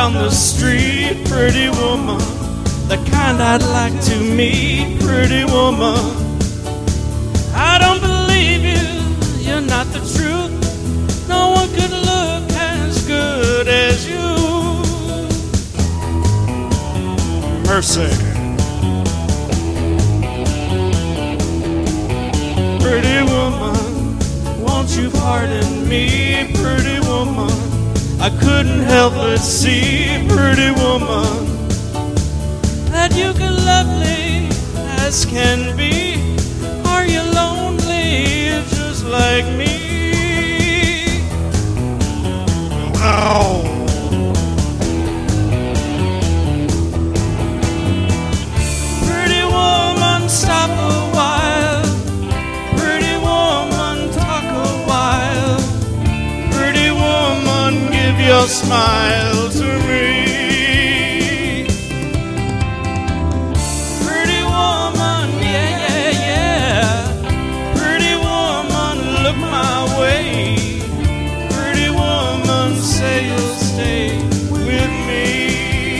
down the street, pretty woman, the kind I'd like to meet, pretty woman. I don't believe you, you're not the truth. No one could look as good as you. Mercy. Pretty woman, won't you pardon me, pretty woman? I couldn't help but see, pretty woman, that you can lovely as can be. Are you lonely just like me? Ow. Pretty woman, stop a while. Pretty woman, talk a while. Pretty woman, give your smile to me. Pretty woman, yeah, yeah, yeah. Pretty woman, look my way. Pretty woman, say you'll stay with me.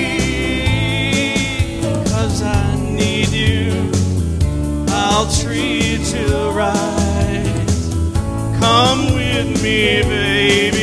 'Cause I need you, I'll treat you right. Come with me, baby.